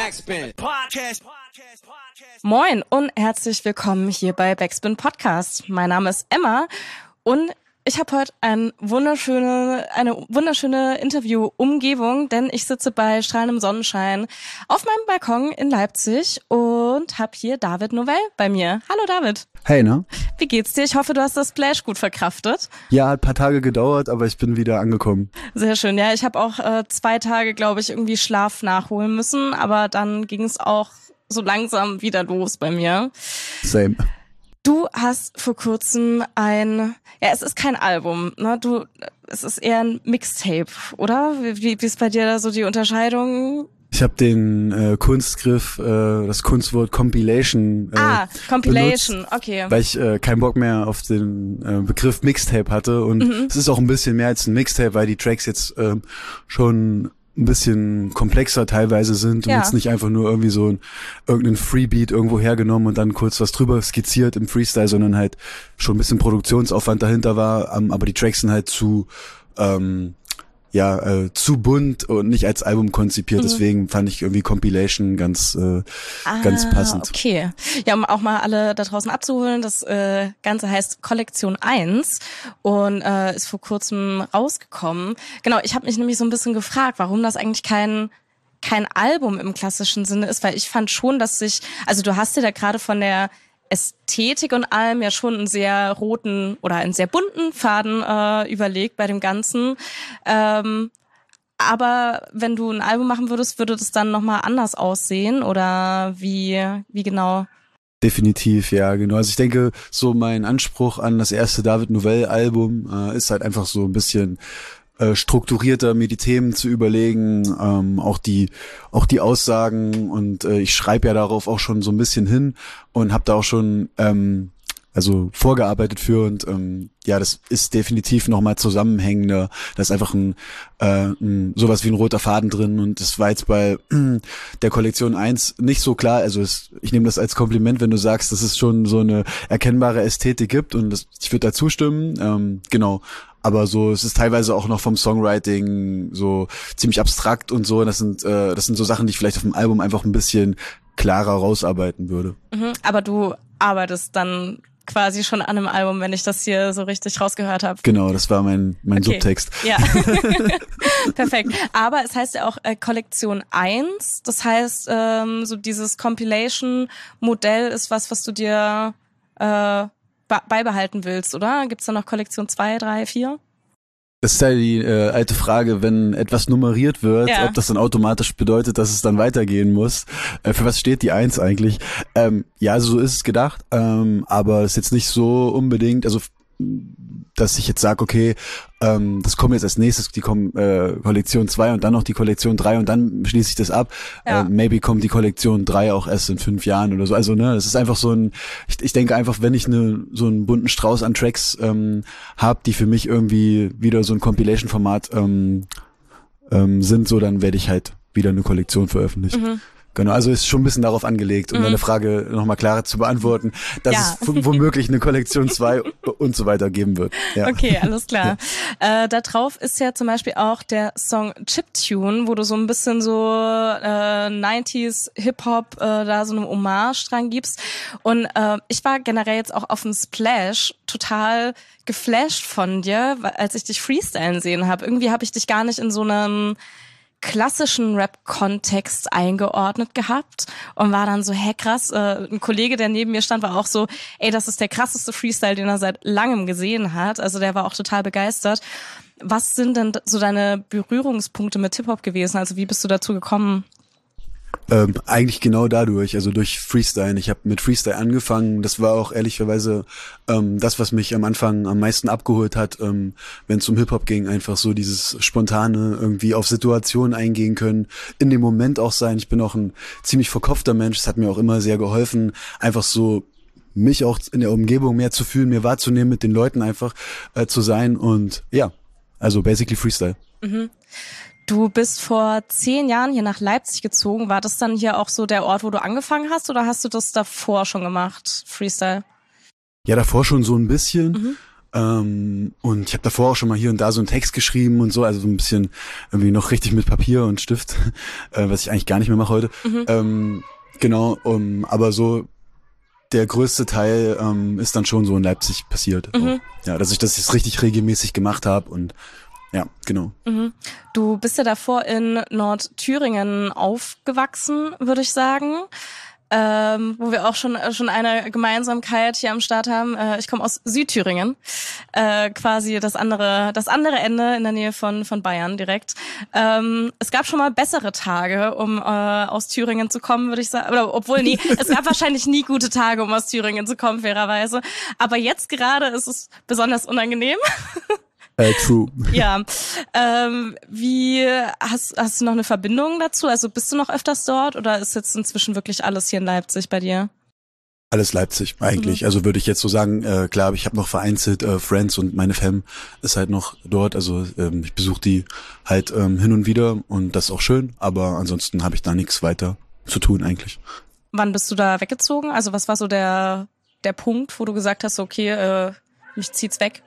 Backspin Podcast. Moin und herzlich willkommen hier bei Backspin Podcast. Mein Name ist Emma und ich habe heute eine wunderschöne Interviewumgebung, denn ich sitze bei strahlendem Sonnenschein auf meinem Balkon in Leipzig und habe hier David Novell bei mir. Hallo David. Hey, ne? Wie geht's dir? Ich hoffe, du hast das Splash gut verkraftet. Ja, hat ein paar Tage gedauert, aber ich bin wieder angekommen. Sehr schön. Ja, ich habe auch 2 Tage, glaube ich, irgendwie Schlaf nachholen müssen, aber dann ging es auch so langsam wieder los bei mir. Same. Du hast vor kurzem es ist kein Album, ne? Es ist eher ein Mixtape, oder? Wie ist bei dir da so die Unterscheidung? Ich habe den Kunstgriff, das Kunstwort Compilation Compilation, benutzt, okay. weil ich keinen Bock mehr auf den Begriff Mixtape hatte und es ist auch ein bisschen mehr als ein Mixtape, weil die Tracks jetzt schon ein bisschen komplexer teilweise sind und jetzt nicht einfach nur irgendwie so irgendeinen Freebeat irgendwo hergenommen und dann kurz was drüber skizziert im Freestyle, sondern halt schon ein bisschen Produktionsaufwand dahinter war, aber die Tracks sind halt zu bunt und nicht als Album konzipiert, deswegen fand ich irgendwie Compilation ganz passend. Okay. Ja, um auch mal alle da draußen abzuholen, das Ganze heißt Kollektion 1 und ist vor kurzem rausgekommen. Genau, ich habe mich nämlich so ein bisschen gefragt, warum das eigentlich kein Album im klassischen Sinne ist, weil ich fand schon, dass also du hast dir da gerade von der Ästhetik und allem ja schon einen sehr roten oder einen sehr bunten Faden überlegt bei dem Ganzen. Aber wenn du ein Album machen würdest, würde das dann nochmal anders aussehen oder wie genau? Definitiv, ja, genau. Also ich denke, so mein Anspruch an das erste David Novell-Album ist halt einfach so ein bisschen strukturierter, mir die Themen zu überlegen, auch die Aussagen und ich schreibe ja darauf auch schon so ein bisschen hin und habe da auch schon vorgearbeitet für und das ist definitiv nochmal zusammenhängender. Da ist einfach sowas wie ein roter Faden drin und das war jetzt bei der Kollektion 1 nicht so klar. Also ich nehme das als Kompliment, wenn du sagst, dass es schon so eine erkennbare Ästhetik gibt und ich würde da zustimmen. Genau. Aber so, es ist teilweise auch noch vom Songwriting so ziemlich abstrakt und so. Das sind so Sachen, die ich vielleicht auf dem Album einfach ein bisschen klarer rausarbeiten würde. Aber du arbeitest dann quasi schon an einem Album, wenn ich das hier so richtig rausgehört habe. Genau, das war mein Okay. Subtext. Ja, perfekt. Aber es heißt ja auch Kollektion 1. Das heißt, so dieses Compilation-Modell ist was du dir beibehalten willst, oder? Gibt's da noch Kollektion 2, 3, 4? Das ist ja die alte Frage, wenn etwas nummeriert wird, ob das dann automatisch bedeutet, dass es dann weitergehen muss. Für was steht die 1 eigentlich? Also so ist es gedacht, aber es ist jetzt nicht so unbedingt, also dass ich jetzt sage, okay, das kommt jetzt als nächstes, die Kollektion 2 und dann noch die Kollektion 3 und dann schließe ich das ab. Ja. Maybe kommt die Kollektion 3 auch erst in 5 Jahren oder so. Also das ist einfach so ich denke einfach, wenn ich so einen bunten Strauß an Tracks habe, die für mich irgendwie wieder so ein Compilation-Format sind, so dann werde ich halt wieder eine Kollektion veröffentlichen. Genau, also ist schon ein bisschen darauf angelegt, um deine Frage nochmal klarer zu beantworten, dass es womöglich eine Kollektion 2 und so weiter geben wird. Ja. Okay, alles klar. Da drauf ist ja zum Beispiel auch der Song Chiptune, wo du so ein bisschen so 90s Hip-Hop da so eine Hommage dran gibst. Und ich war generell jetzt auch auf dem Splash total geflasht von dir, als ich dich freestylen sehen habe. Irgendwie habe ich dich gar nicht in so einem klassischen Rap-Kontext eingeordnet gehabt und war dann so, krass, ein Kollege, der neben mir stand, war auch so, das ist der krasseste Freestyle, den er seit langem gesehen hat, also der war auch total begeistert. Was sind denn so deine Berührungspunkte mit Hip-Hop gewesen, also wie bist du dazu gekommen? Eigentlich genau dadurch, also durch Freestyle. Ich habe mit Freestyle angefangen. Das war auch ehrlicherweise das, was mich am Anfang am meisten abgeholt hat, wenn es um Hip-Hop ging. Einfach so dieses spontane, irgendwie auf Situationen eingehen können, in dem Moment auch sein. Ich bin auch ein ziemlich verkopfter Mensch. Es hat mir auch immer sehr geholfen, einfach so mich auch in der Umgebung mehr zu fühlen, mehr wahrzunehmen, mit den Leuten einfach zu sein. Und ja, also basically Freestyle. Du bist vor 10 Jahren hier nach Leipzig gezogen. War das dann hier auch so der Ort, wo du angefangen hast, oder hast du das davor schon gemacht, Freestyle? Ja, davor schon so ein bisschen. Und ich habe davor auch schon mal hier und da so einen Text geschrieben und so, also so ein bisschen irgendwie noch richtig mit Papier und Stift, was ich eigentlich gar nicht mehr mache heute. Genau, aber so der größte Teil ist dann schon so in Leipzig passiert. Ja, dass ich das jetzt richtig regelmäßig gemacht habe und ja, genau. Du bist ja davor in Nordthüringen aufgewachsen, würde ich sagen. Wo wir auch schon eine Gemeinsamkeit hier am Start haben. Ich komme aus Südthüringen, quasi das andere Ende in der Nähe von Bayern direkt. Es gab schon mal bessere Tage, um aus Thüringen zu kommen, würde ich sagen. Oder obwohl nie, es gab wahrscheinlich nie gute Tage, um aus Thüringen zu kommen, fairerweise. Aber jetzt gerade ist es besonders unangenehm. True. Ja. Wie hast du noch eine Verbindung dazu? Also bist du noch öfters dort oder ist jetzt inzwischen wirklich alles hier in Leipzig bei dir? Alles Leipzig eigentlich. Also würde ich jetzt so sagen, klar, ich habe noch vereinzelt Friends und meine Fam ist halt noch dort. Also ich besuche die halt hin und wieder und das ist auch schön, aber ansonsten habe ich da nichts weiter zu tun eigentlich. Wann bist du da weggezogen? Also was war so der Punkt, wo du gesagt hast, okay, mich zieht's weg?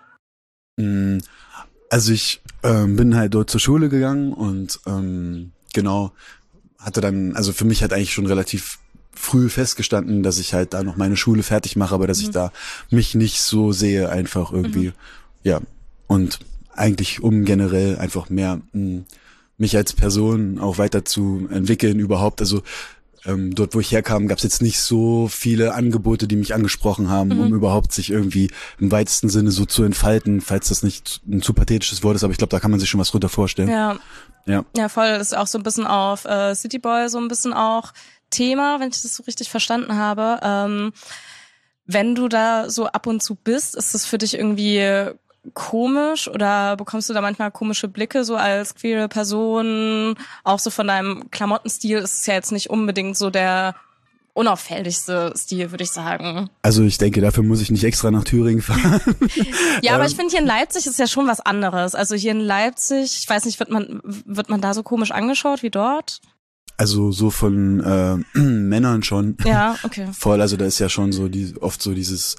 Also ich bin halt dort zur Schule gegangen und genau hatte dann, also für mich hat eigentlich schon relativ früh festgestanden, dass ich halt da noch meine Schule fertig mache, aber dass ich da mich nicht so sehe einfach irgendwie, ja, und eigentlich um generell einfach mehr mich als Person auch weiter zu entwickeln überhaupt, also dort, wo ich herkam, gab es jetzt nicht so viele Angebote, die mich angesprochen haben, um überhaupt sich irgendwie im weitesten Sinne so zu entfalten, falls das nicht ein zu pathetisches Wort ist, aber ich glaube, da kann man sich schon was drunter vorstellen. Ja, voll. Das ist auch so ein bisschen auf City Boy so ein bisschen auch Thema, wenn ich das so richtig verstanden habe. Wenn du da so ab und zu bist, ist das für dich irgendwie komisch oder bekommst du da manchmal komische Blicke so als queere Person? Auch so von deinem Klamottenstil ist es ja jetzt nicht unbedingt so der unauffälligste Stil, würde ich sagen. Also ich denke, dafür muss ich nicht extra nach Thüringen fahren. Ja, aber ich finde, hier in Leipzig ist ja schon was anderes. Also hier in Leipzig, ich weiß nicht, wird man da so komisch angeschaut wie dort? Also so von Männern schon. Ja, okay. Voll, also da ist ja schon so oft so dieses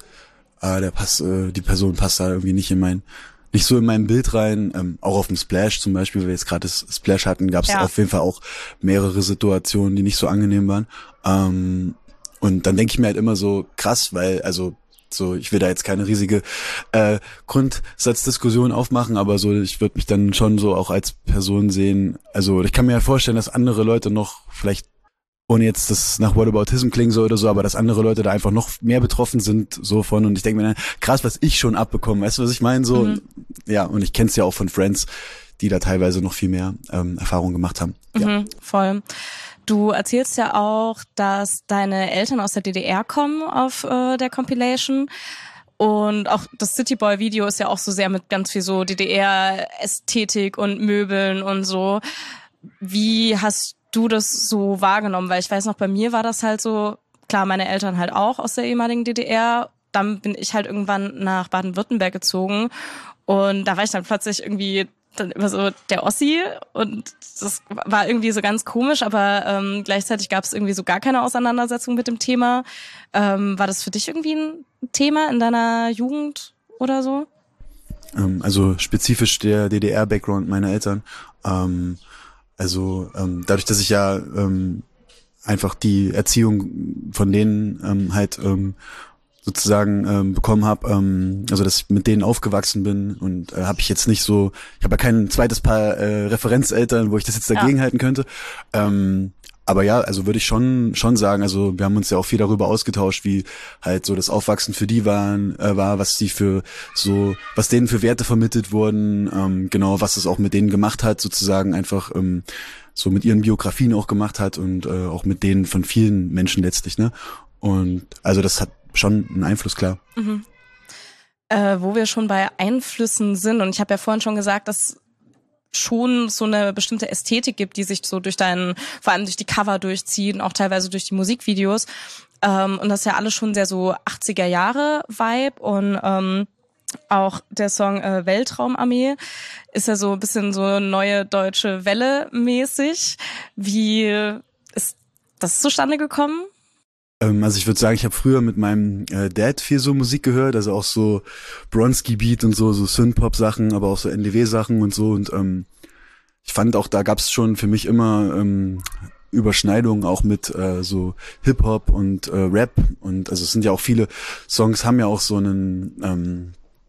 die Person passt da irgendwie nicht so in mein Bild rein. Auch auf dem Splash zum Beispiel, weil wir jetzt gerade das Splash hatten, gab es auf jeden Fall auch mehrere Situationen, die nicht so angenehm waren. Und dann denke ich mir halt immer so krass, weil also so, ich will da jetzt keine riesige Grundsatzdiskussion aufmachen, aber so, ich würde mich dann schon so auch als Person sehen. Also ich kann mir ja vorstellen, dass andere Leute noch vielleicht, ohne jetzt das nach Whataboutism klingen soll oder so, aber dass andere Leute da einfach noch mehr betroffen sind so von, und ich denke mir dann, krass, was ich schon abbekomme, weißt du, was ich meine? So, ja, und ich kenne es ja auch von Friends, die da teilweise noch viel mehr Erfahrung gemacht haben. Ja. Voll. Du erzählst ja auch, dass deine Eltern aus der DDR kommen auf der Compilation. Und auch das City Boy Video ist ja auch so sehr mit ganz viel so DDR-Ästhetik und Möbeln und so. Wie hast du das so wahrgenommen? Weil ich weiß noch, bei mir war das halt so, klar, meine Eltern halt auch aus der ehemaligen DDR. Dann bin ich halt irgendwann nach Baden-Württemberg gezogen. Und da war ich dann plötzlich irgendwie dann immer so der Ossi. Und das war irgendwie so ganz komisch, aber gleichzeitig gab es irgendwie so gar keine Auseinandersetzung mit dem Thema. War das für dich irgendwie ein Thema in deiner Jugend oder so? Also spezifisch der DDR-Background meiner Eltern. Dadurch, dass ich ja einfach die Erziehung von denen sozusagen bekommen habe, also dass ich mit denen aufgewachsen bin, und habe ich jetzt nicht so, ich habe ja kein zweites Paar Referenzeltern, wo ich das jetzt dagegen halten könnte. Aber ja, also würde ich schon sagen, also wir haben uns ja auch viel darüber ausgetauscht, wie halt so das Aufwachsen für die war, was denen für Werte vermittelt wurden, genau, was es auch mit denen gemacht hat, sozusagen einfach so mit ihren Biografien auch gemacht hat und auch mit denen von vielen Menschen letztlich, ne? Und also das hat schon einen Einfluss, klar. Wo wir schon bei Einflüssen sind, und ich habe ja vorhin schon gesagt, dass schon so eine bestimmte Ästhetik gibt, die sich so vor allem durch die Cover durchziehen, auch teilweise durch die Musikvideos. Und das ist ja alles schon sehr so 80er Jahre Vibe, und auch der Song Weltraumarmee ist ja so ein bisschen so neue deutsche Welle mäßig. Wie ist das zustande gekommen? Also ich würde sagen, ich habe früher mit meinem Dad viel so Musik gehört, also auch so Bronski Beat und so Synthpop-Sachen, aber auch so NDW-Sachen und so. Und ich fand auch, da gab's schon für mich immer Überschneidungen auch mit so Hip-Hop und Rap. Und also es sind ja auch viele Songs, haben ja auch so einen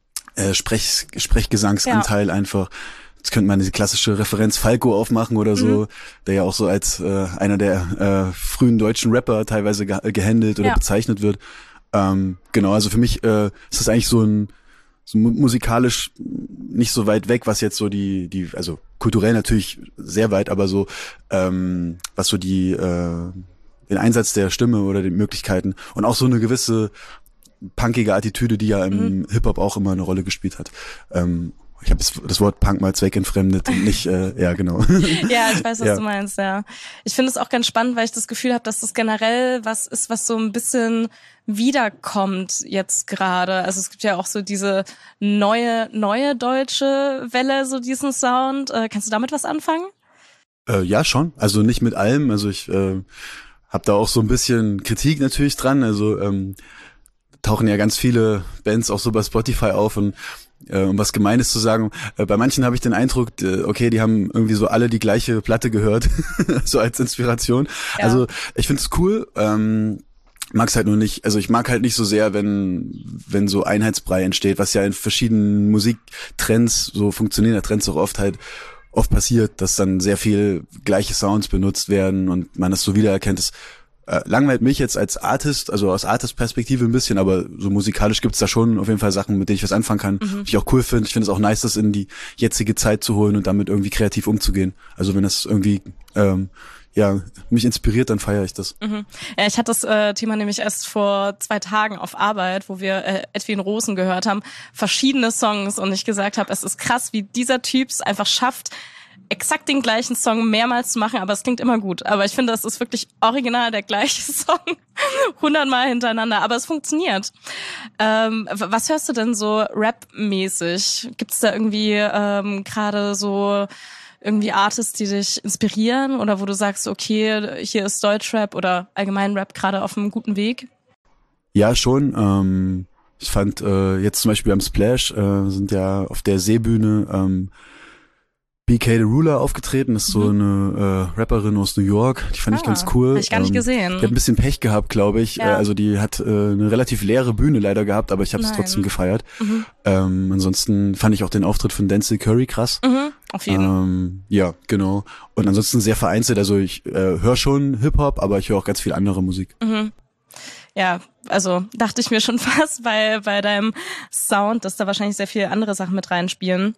Sprechgesangsanteil einfach. Jetzt könnte man diese klassische Referenz Falco aufmachen oder so, der ja auch so als einer der frühen deutschen Rapper teilweise gehandelt oder bezeichnet wird. Genau, also für mich ist das eigentlich so musikalisch nicht so weit weg, was jetzt so also kulturell natürlich sehr weit, aber so was so den Einsatz der Stimme oder die Möglichkeiten und auch so eine gewisse punkige Attitüde, die ja im Hip-Hop auch immer eine Rolle gespielt hat. Ich habe das Wort Punk mal zweckentfremdet und nicht, ja, genau. Ja, ich weiß, was du meinst, ja. Ich finde es auch ganz spannend, weil ich das Gefühl habe, dass das generell was ist, was so ein bisschen wiederkommt jetzt gerade. Also es gibt ja auch so diese neue deutsche Welle, so diesen Sound. Kannst du damit was anfangen? Ja, schon. Also nicht mit allem. Also ich habe da auch so ein bisschen Kritik natürlich dran. Also tauchen ja ganz viele Bands auch so bei Spotify auf und um was Gemeines zu sagen, bei manchen habe ich den Eindruck, okay, die haben irgendwie so alle die gleiche Platte gehört, so als Inspiration. Ja. Also ich finde es cool, mag's halt nur nicht, also ich mag halt nicht so sehr, wenn so Einheitsbrei entsteht, was ja in verschiedenen Musiktrends, so funktionierender Trends auch oft passiert, dass dann sehr viel gleiche Sounds benutzt werden und man das so wiedererkennt. Das langweilt mich jetzt als Artist, also aus Artist-Perspektive ein bisschen, aber so musikalisch gibt's da schon auf jeden Fall Sachen, mit denen ich was anfangen kann, die ich auch cool finde. Ich finde es auch nice, das in die jetzige Zeit zu holen und damit irgendwie kreativ umzugehen. Also wenn das irgendwie mich inspiriert, dann feiere ich das. Ja, ich hatte das Thema nämlich erst vor 2 Tagen auf Arbeit, wo wir Edwin Rosen gehört haben, verschiedene Songs und ich gesagt habe, es ist krass, wie dieser Typ es einfach schafft, exakt den gleichen Song mehrmals zu machen, aber es klingt immer gut. Aber ich finde, das ist wirklich original der gleiche Song, 100-mal hintereinander, aber es funktioniert. Was hörst du denn so Rap-mäßig? Gibt's da irgendwie gerade so irgendwie Artists, die dich inspirieren oder wo du sagst, okay, hier ist Deutschrap oder allgemein Rap gerade auf einem guten Weg? Ja, schon. Ich fand jetzt zum Beispiel am Splash sind ja auf der Seebühne BK the Ruler aufgetreten, ist so eine Rapperin aus New York, die fand ich ganz cool. Hab ich gar nicht gesehen. Die hat ein bisschen Pech gehabt, glaube ich. Ja. Also die hat eine relativ leere Bühne leider gehabt, aber ich habe es trotzdem gefeiert. Ansonsten fand ich auch den Auftritt von Denzel Curry krass. Auf jeden. Ja, genau. Und ansonsten sehr vereinzelt, also ich höre schon Hip-Hop, aber ich höre auch ganz viel andere Musik. Ja, also dachte ich mir schon fast bei deinem Sound, dass da wahrscheinlich sehr viele andere Sachen mit reinspielen.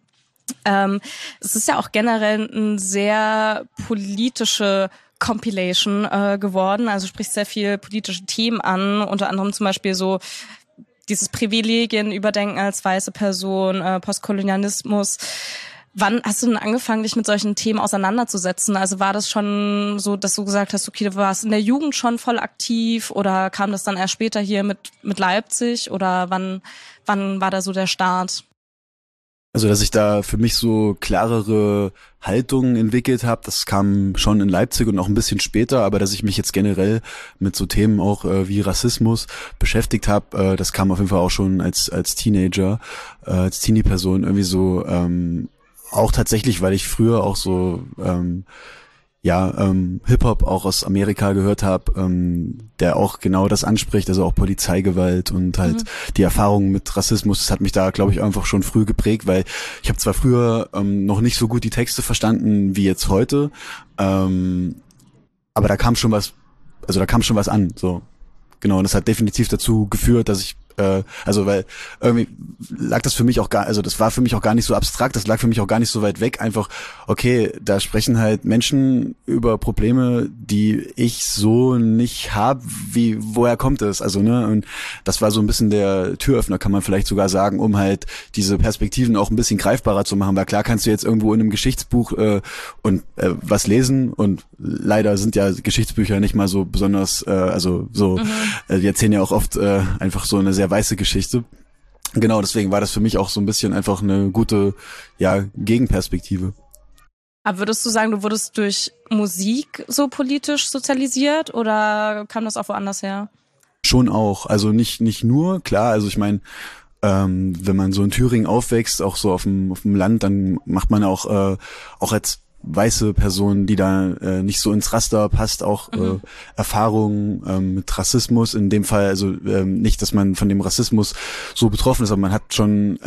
Es ist ja auch generell ein sehr politische Compilation geworden, also spricht sehr viel politische Themen an, unter anderem zum Beispiel so dieses Privilegienüberdenken als weiße Person, Postkolonialismus. Wann hast du denn angefangen, dich mit solchen Themen auseinanderzusetzen? Also war das schon so, dass du gesagt hast, okay, du warst in der Jugend schon voll aktiv oder kam das dann erst später hier mit Leipzig oder wann war da so der Start? Also, dass ich da für mich so klarere Haltungen entwickelt habe, das kam schon in Leipzig und auch ein bisschen später, aber dass ich mich jetzt generell mit so Themen auch wie Rassismus beschäftigt habe, das kam auf jeden Fall auch schon als Teenager, als Teenie-Person irgendwie so, auch tatsächlich, weil ich früher auch so Hip-Hop auch aus Amerika gehört habe, der auch genau das anspricht, also auch Polizeigewalt und halt die Erfahrung mit Rassismus, das hat mich da, glaube ich, einfach schon früh geprägt, weil ich habe zwar früher noch nicht so gut die Texte verstanden wie jetzt heute, aber da kam schon was an, so. Genau, und das hat definitiv dazu geführt, dass ich weil irgendwie lag das für mich auch das war für mich auch gar nicht so abstrakt, das lag für mich auch gar nicht so weit weg, einfach, okay, da sprechen halt Menschen über Probleme, die ich so nicht habe, woher kommt es, also, ne, und das war so ein bisschen der Türöffner, kann man vielleicht sogar sagen, um halt diese Perspektiven auch ein bisschen greifbarer zu machen, weil klar kannst du jetzt irgendwo in einem Geschichtsbuch was lesen und leider sind ja Geschichtsbücher nicht mal so besonders, die erzählen ja auch oft einfach so eine sehr weiße Geschichte. Genau, deswegen war das für mich auch so ein bisschen einfach eine gute, Gegenperspektive. Aber würdest du sagen, du wurdest durch Musik so politisch sozialisiert oder kam das auch woanders her? Schon auch. Also nicht nur, klar, also ich meine, wenn man so in Thüringen aufwächst, auch so auf dem Land, dann macht man auch als weiße Person, die da nicht so ins Raster passt, auch Erfahrungen mit Rassismus. In dem Fall, also nicht, dass man von dem Rassismus so betroffen ist, aber man hat schon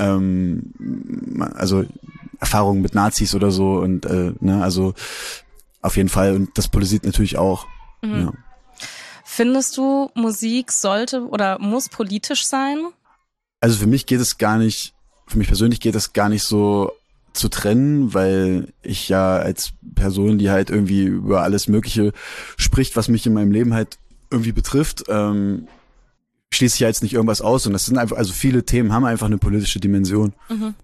also Erfahrungen mit Nazis oder so und ne, also auf jeden Fall, und das polarisiert natürlich auch. Ja. Findest du, Musik sollte oder muss politisch sein? Also für mich persönlich geht es gar nicht so zu trennen, weil ich ja als Person, die halt irgendwie über alles Mögliche spricht, was mich in meinem Leben halt irgendwie betrifft, schließe ich ja jetzt nicht irgendwas aus, und das sind einfach, also viele Themen haben einfach eine politische Dimension.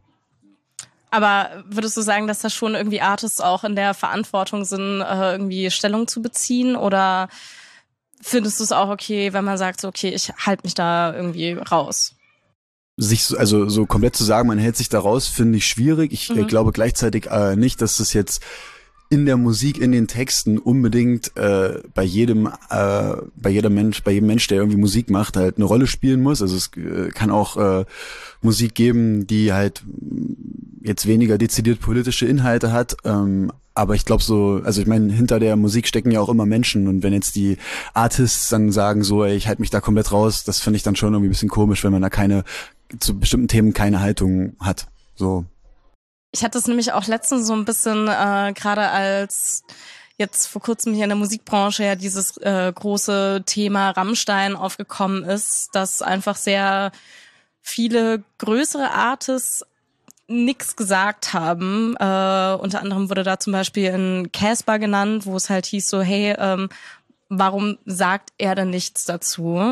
Aber würdest du sagen, dass da schon irgendwie Artists auch in der Verantwortung sind, irgendwie Stellung zu beziehen, oder findest du es auch okay, wenn man sagt, so, okay, ich halte mich da irgendwie raus? Also so komplett zu sagen, man hält sich da raus, finde ich schwierig. Ich glaube gleichzeitig nicht, dass es jetzt in der Musik, in den Texten unbedingt bei jedem Mensch, der irgendwie Musik macht, halt eine Rolle spielen muss. Also es kann auch Musik geben, die halt jetzt weniger dezidiert politische Inhalte hat. Aber ich glaube so, also ich meine, hinter der Musik stecken ja auch immer Menschen, und wenn jetzt die Artists dann sagen so, ey, ich halte mich da komplett raus, das finde ich dann schon irgendwie ein bisschen komisch, wenn man da zu bestimmten Themen keine Haltung hat. So. Ich hatte es nämlich auch letztens so ein bisschen, gerade als jetzt vor kurzem hier in der Musikbranche ja dieses große Thema Rammstein aufgekommen ist, dass einfach sehr viele größere Artists nix gesagt haben. Unter anderem wurde da zum Beispiel ein Casper genannt, wo es halt hieß so, hey, warum sagt er denn nichts dazu,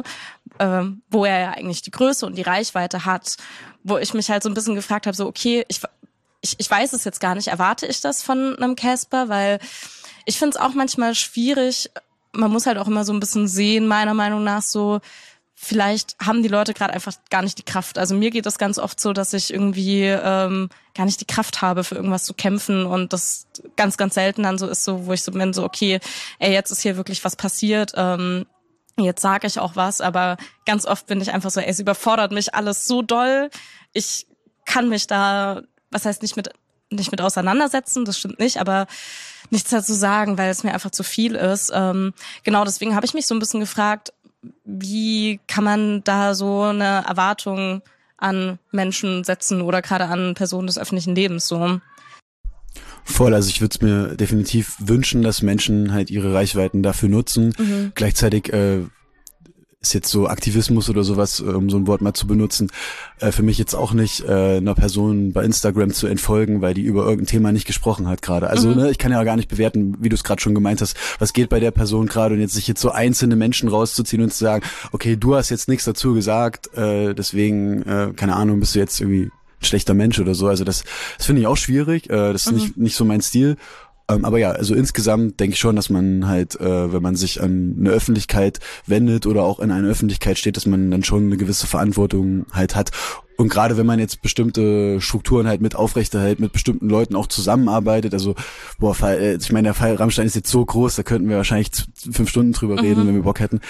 wo er ja eigentlich die Größe und die Reichweite hat, wo ich mich halt so ein bisschen gefragt habe, so okay, ich weiß es jetzt gar nicht, erwarte ich das von einem Casper, weil ich finde es auch manchmal schwierig, man muss halt auch immer so ein bisschen sehen, meiner Meinung nach so, vielleicht haben die Leute gerade einfach gar nicht die Kraft. Also mir geht das ganz oft so, dass ich irgendwie gar nicht die Kraft habe, für irgendwas zu kämpfen, und das ganz, ganz selten dann so ist, so wo ich so bin, so okay, ey, jetzt ist hier wirklich was passiert, jetzt sage ich auch was, aber ganz oft bin ich einfach so, ey, es überfordert mich alles so doll, ich kann mich da, was heißt nicht mit auseinandersetzen, das stimmt nicht, aber nichts dazu sagen, weil es mir einfach zu viel ist. Genau, deswegen habe ich mich so ein bisschen gefragt, wie kann man da so eine Erwartung an Menschen setzen oder gerade an Personen des öffentlichen Lebens so? Voll, also ich würde es mir definitiv wünschen, dass Menschen halt ihre Reichweiten dafür nutzen. Gleichzeitig ist jetzt so Aktivismus oder sowas, um so ein Wort mal zu benutzen, für mich jetzt auch nicht einer Person bei Instagram zu entfolgen, weil die über irgendein Thema nicht gesprochen hat gerade. Also ne, ich kann ja gar nicht bewerten, wie du es gerade schon gemeint hast, was geht bei der Person gerade, und jetzt sich jetzt so einzelne Menschen rauszuziehen und zu sagen, okay, du hast jetzt nichts dazu gesagt, deswegen, keine Ahnung, bist du jetzt irgendwie ein schlechter Mensch oder so. Also das finde ich auch schwierig, das ist nicht so mein Stil. Aber ja, also insgesamt denke ich schon, dass man halt, wenn man sich an eine Öffentlichkeit wendet oder auch in einer Öffentlichkeit steht, dass man dann schon eine gewisse Verantwortung halt hat. Und gerade wenn man jetzt bestimmte Strukturen halt mit aufrechterhält, mit bestimmten Leuten auch zusammenarbeitet, also ich meine, der Fall Rammstein ist jetzt so groß, da könnten wir wahrscheinlich 5 Stunden drüber reden, wenn wir Bock hätten.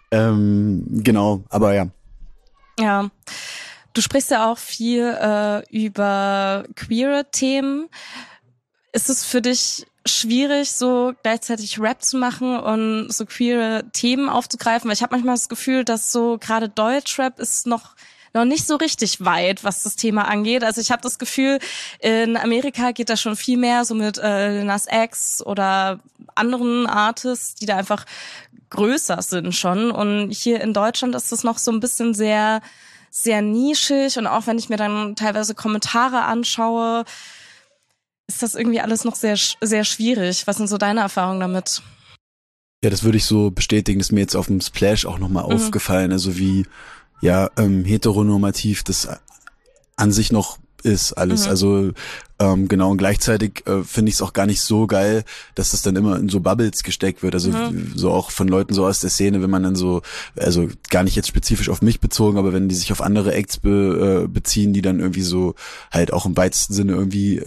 Genau, aber ja. Ja, du sprichst ja auch viel über queere Themen. Ist es für dich schwierig, so gleichzeitig Rap zu machen und so queere Themen aufzugreifen? Weil ich habe manchmal das Gefühl, dass so gerade Deutschrap ist noch nicht so richtig weit, was das Thema angeht. Also ich habe das Gefühl, in Amerika geht das schon viel mehr so mit Lil Nas X oder anderen Artists, die da einfach größer sind schon. Und hier in Deutschland ist das noch so ein bisschen sehr, sehr nischig. Und auch wenn ich mir dann teilweise Kommentare anschaue, ist das irgendwie alles noch sehr, sehr schwierig. Was sind so deine Erfahrungen damit? Ja, das würde ich so bestätigen. Das ist mir jetzt auf dem Splash auch nochmal aufgefallen. Also wie heteronormativ das an sich noch ist alles. Also genau, und gleichzeitig finde ich es auch gar nicht so geil, dass das dann immer in so Bubbles gesteckt wird. Also so auch von Leuten so aus der Szene, wenn man dann so, also gar nicht jetzt spezifisch auf mich bezogen, aber wenn die sich auf andere Acts beziehen, die dann irgendwie so halt auch im weitesten Sinne irgendwie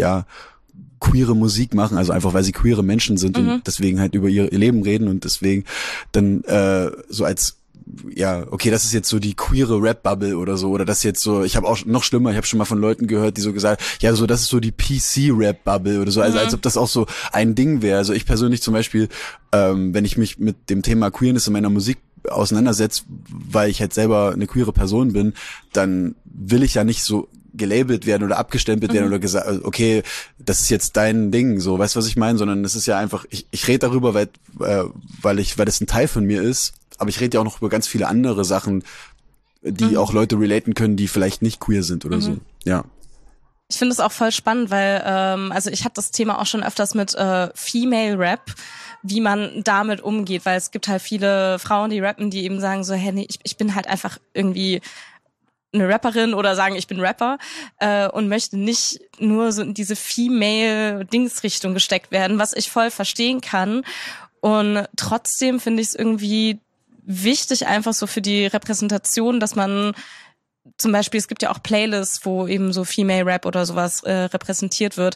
queere Musik machen, also einfach weil sie queere Menschen sind und deswegen halt über ihr Leben reden und deswegen dann so als ja, okay, das ist jetzt so die queere Rap-Bubble oder so, oder das jetzt so, ich habe auch noch schlimmer, ich habe schon mal von Leuten gehört, die so gesagt, ja, so das ist so die PC-Rap-Bubble oder so, also als ob das auch so ein Ding wäre. Also ich persönlich zum Beispiel, wenn ich mich mit dem Thema Queerness in meiner Musik auseinandersetze, weil ich halt selber eine queere Person bin, dann will ich ja nicht so gelabelt werden oder abgestempelt werden oder gesagt, okay, das ist jetzt dein Ding, so, weißt du, was ich meine? Sondern es ist ja einfach, ich rede darüber, weil das ein Teil von mir ist, aber ich rede ja auch noch über ganz viele andere Sachen, die auch Leute relaten können, die vielleicht nicht queer sind oder so, ja. Ich finde es auch voll spannend, weil also ich hatte das Thema auch schon öfters mit Female Rap, wie man damit umgeht, weil es gibt halt viele Frauen, die rappen, die eben sagen so, hey, nee, ich bin halt einfach irgendwie eine Rapperin oder sagen, ich bin Rapper und möchte nicht nur so in diese Female-Dings-Richtung gesteckt werden, was ich voll verstehen kann. Und trotzdem finde ich es irgendwie wichtig, einfach so für die Repräsentation, dass man zum Beispiel, es gibt ja auch Playlists, wo eben so Female Rap oder sowas repräsentiert wird.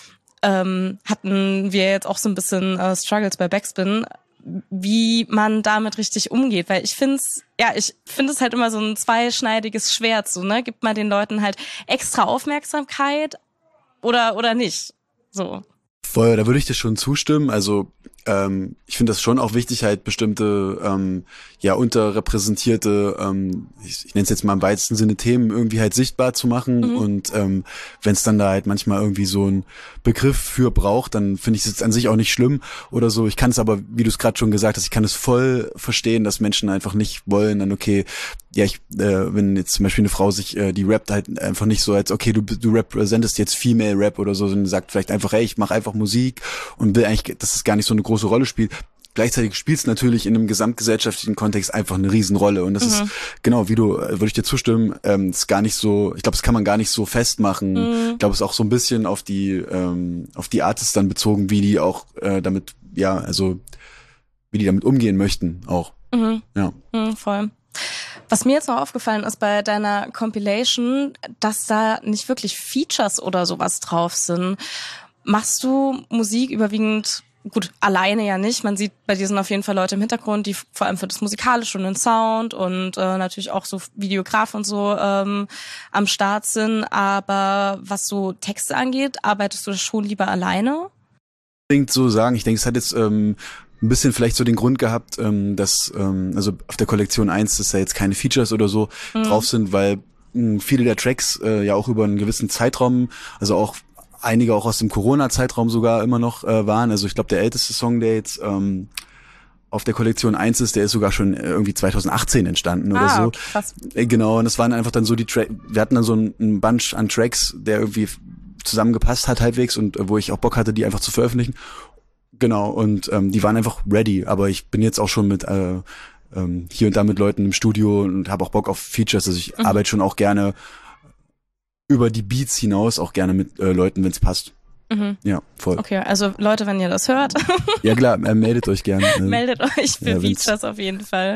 Hatten wir jetzt auch so ein bisschen Struggles bei Backspin, wie man damit richtig umgeht, weil ich finde es halt immer so ein zweischneidiges Schwert, so, ne? Gibt man den Leuten halt extra Aufmerksamkeit oder nicht, so. Voll, da würde ich dir schon zustimmen, also ich finde das schon auch wichtig, halt bestimmte unterrepräsentierte, ich nenne es jetzt mal im weitesten Sinne Themen irgendwie halt sichtbar zu machen und wenn es dann da halt manchmal irgendwie so einen Begriff für braucht, dann finde ich es jetzt an sich auch nicht schlimm oder so. Ich kann es aber, wie du es gerade schon gesagt hast, ich kann es voll verstehen, dass Menschen einfach nicht wollen, dann okay, ja, wenn jetzt zum Beispiel eine Frau sich, die rappt halt einfach nicht so als, okay, du repräsentest jetzt Female Rap oder so, sondern sagt vielleicht einfach, hey, ich mache einfach Musik und will eigentlich, dass es gar nicht so eine große Rolle spielt. Gleichzeitig spielt es natürlich in einem gesamtgesellschaftlichen Kontext einfach eine Riesenrolle und das ist, genau, würde ich dir zustimmen, ist gar nicht so, ich glaube, das kann man gar nicht so festmachen. Ich glaube, es ist auch so ein bisschen auf die Artists dann bezogen, wie die auch damit, ja, also wie die damit umgehen möchten auch. Ja. Voll. Was mir jetzt noch aufgefallen ist bei deiner Compilation, dass da nicht wirklich Features oder sowas drauf sind. Machst du Musik überwiegend, gut, alleine ja nicht. Man sieht, bei dir sind auf jeden Fall Leute im Hintergrund, die vor allem für das Musikalische und den Sound und natürlich auch so Videograf und so am Start sind. Aber was so Texte angeht, arbeitest du schon lieber alleine? So sagen, ich denke, es hat jetzt ein bisschen vielleicht so den Grund gehabt, dass also auf der Kollektion 1, dass da jetzt keine Features oder so drauf sind, weil viele der Tracks ja auch über einen gewissen Zeitraum, also auch einige auch aus dem Corona-Zeitraum sogar immer noch waren. Also ich glaube, der älteste Song, der jetzt auf der Kollektion 1 ist, der ist sogar schon irgendwie 2018 entstanden oder so. Okay, krass. Genau, und das waren einfach dann so die Tracks, wir hatten dann so ein Bunch an Tracks, der irgendwie zusammengepasst hat halbwegs und wo ich auch Bock hatte, die einfach zu veröffentlichen. Genau, und die waren einfach ready, aber ich bin jetzt auch schon mit hier und da mit Leuten im Studio und habe auch Bock auf Features, also ich arbeite schon auch gerne über die Beats hinaus, auch gerne mit Leuten, wenn es passt. Ja, voll. Okay, also Leute, wenn ihr das hört. Ja klar, meldet euch gerne. Meldet euch für Features auf jeden Fall.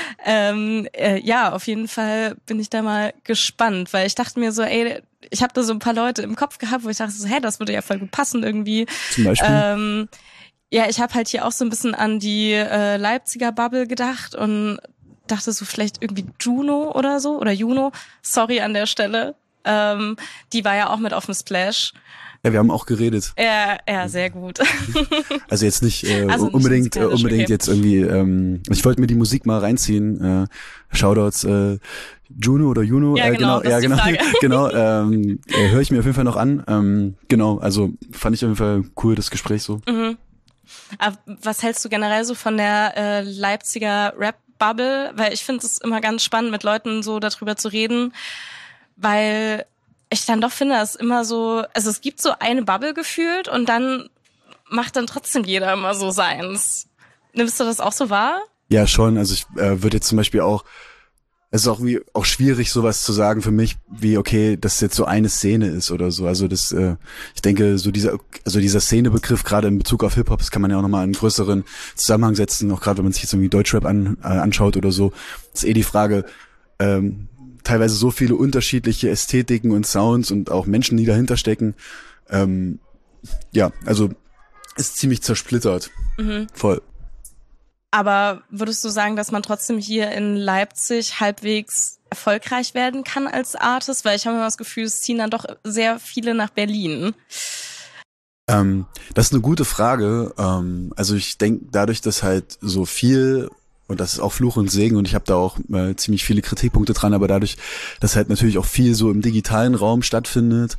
Ja, auf jeden Fall bin ich da mal gespannt, weil ich dachte mir so, ey, ich habe da so ein paar Leute im Kopf gehabt, wo ich dachte so, hey, das würde ja voll gut passen irgendwie. Zum Beispiel? Ja, ich habe halt hier auch so ein bisschen an die Leipziger Bubble gedacht und dachte so vielleicht irgendwie Juno oder so oder Juno. Sorry an der Stelle. Die war ja auch mit auf dem Splash. Ja, wir haben auch geredet. Ja, sehr gut. Also jetzt nicht also nicht unbedingt okay. jetzt irgendwie, ich wollte mir die Musik mal reinziehen. Shoutouts Juno oder Juno. Ja, genau, das ist die Frage. Genau, höre ich mir auf jeden Fall noch an. Genau, also fand ich auf jeden Fall cool, das Gespräch so. Aber was hältst du generell so von der Leipziger Rap-Bubble? Weil ich finde es immer ganz spannend, mit Leuten so darüber zu reden, weil ich dann doch finde, dass immer so, also es gibt so eine Bubble gefühlt und dann macht dann trotzdem jeder immer so seins. Nimmst du das auch so wahr? Ja, schon. Also ich würde jetzt zum Beispiel auch, es ist auch schwierig, sowas zu sagen für mich, wie, okay, das jetzt so eine Szene ist oder so. Also das, ich denke, so dieser Szenebegriff, gerade in Bezug auf Hip-Hop, das kann man ja auch nochmal in einen größeren Zusammenhang setzen, auch gerade wenn man sich jetzt irgendwie Deutschrap anschaut oder so. Das ist die Frage, teilweise so viele unterschiedliche Ästhetiken und Sounds und auch Menschen, die dahinter stecken. Ja, also ist ziemlich zersplittert. Voll. Aber würdest du sagen, dass man trotzdem hier in Leipzig halbwegs erfolgreich werden kann als Artist? Weil ich habe immer das Gefühl, es ziehen dann doch sehr viele nach Berlin. Das ist eine gute Frage. Also ich denke, dadurch, dass halt so viel, und das ist auch Fluch und Segen, und ich habe da auch ziemlich viele Kritikpunkte dran, aber dadurch, dass halt natürlich auch viel so im digitalen Raum stattfindet,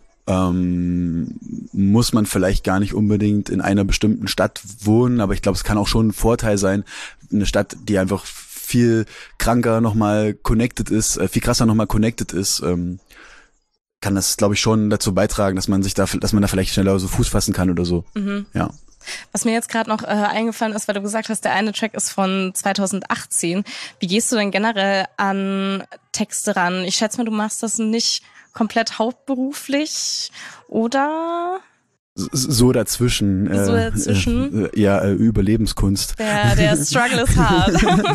muss man vielleicht gar nicht unbedingt in einer bestimmten Stadt wohnen, aber ich glaube, es kann auch schon ein Vorteil sein, eine Stadt, die einfach viel kranker nochmal connected ist, viel krasser nochmal connected ist, kann das, glaube ich, schon dazu beitragen, dass man da vielleicht schneller so Fuß fassen kann oder so. Mhm. Ja. Was mir jetzt gerade noch eingefallen ist, weil du gesagt hast, der eine Track ist von 2018. Wie gehst du denn generell an Texte ran? Ich schätze mal, du machst das nicht komplett hauptberuflich, oder? So dazwischen. So dazwischen? Überlebenskunst. Der Struggle ist hart.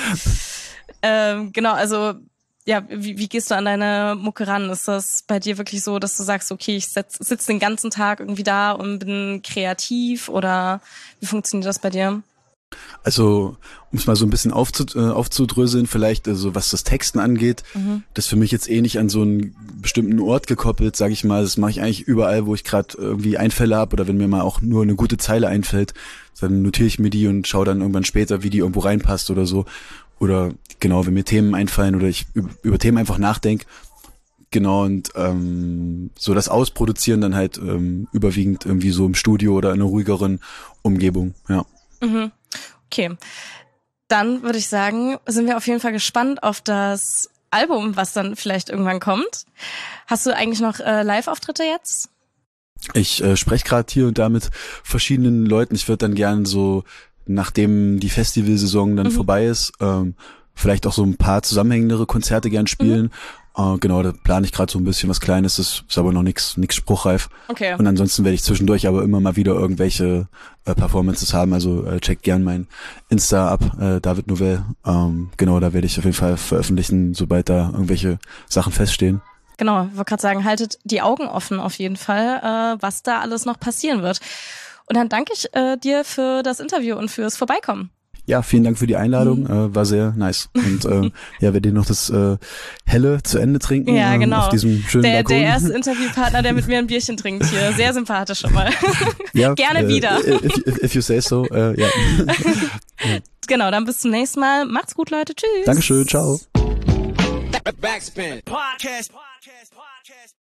Genau, also ja, wie gehst du an deine Mucke ran? Ist das bei dir wirklich so, dass du sagst, okay, ich sitze den ganzen Tag irgendwie da und bin kreativ, oder wie funktioniert das bei dir? Also, um es mal so ein bisschen aufzudröseln, vielleicht, also was das Texten angeht, das ist für mich jetzt nicht an so einen bestimmten Ort gekoppelt, sage ich mal. Das mache ich eigentlich überall, wo ich gerade irgendwie Einfälle habe, oder wenn mir mal auch nur eine gute Zeile einfällt, dann notiere ich mir die und schaue dann irgendwann später, wie die irgendwo reinpasst oder so. Oder genau, wenn mir Themen einfallen oder ich über Themen einfach nachdenke. Genau, und so das Ausproduzieren dann halt überwiegend irgendwie so im Studio oder in einer ruhigeren Umgebung, ja. Mhm. Okay, dann würde ich sagen, sind wir auf jeden Fall gespannt auf das Album, was dann vielleicht irgendwann kommt. Hast du eigentlich noch Live-Auftritte jetzt? Ich spreche gerade hier und da mit verschiedenen Leuten. Ich würde dann gern so, nachdem die Festivalsaison dann vorbei ist, vielleicht auch so ein paar zusammenhängendere Konzerte gern spielen. Genau, da plane ich gerade so ein bisschen was Kleines, das ist aber noch nix spruchreif. Okay. Und ansonsten werde ich zwischendurch aber immer mal wieder irgendwelche Performances haben, also checkt gern mein Insta ab, David Novell. Genau, da werde ich auf jeden Fall veröffentlichen, sobald da irgendwelche Sachen feststehen. Genau, ich wollte gerade sagen, haltet die Augen offen auf jeden Fall, was da alles noch passieren wird. Und dann danke ich dir für das Interview und fürs Vorbeikommen. Ja, vielen Dank für die Einladung, war sehr nice. Und ja, werde noch das Helle zu Ende trinken. Ja, genau. Auf diesem schönen Balkon. Der erste Interviewpartner, der mit mir ein Bierchen trinkt hier. Sehr sympathisch schon mal. Ja, gerne wieder. If you say so, ja. Genau, dann bis zum nächsten Mal. Macht's gut, Leute. Tschüss. Dankeschön, ciao. Backspin. Podcast.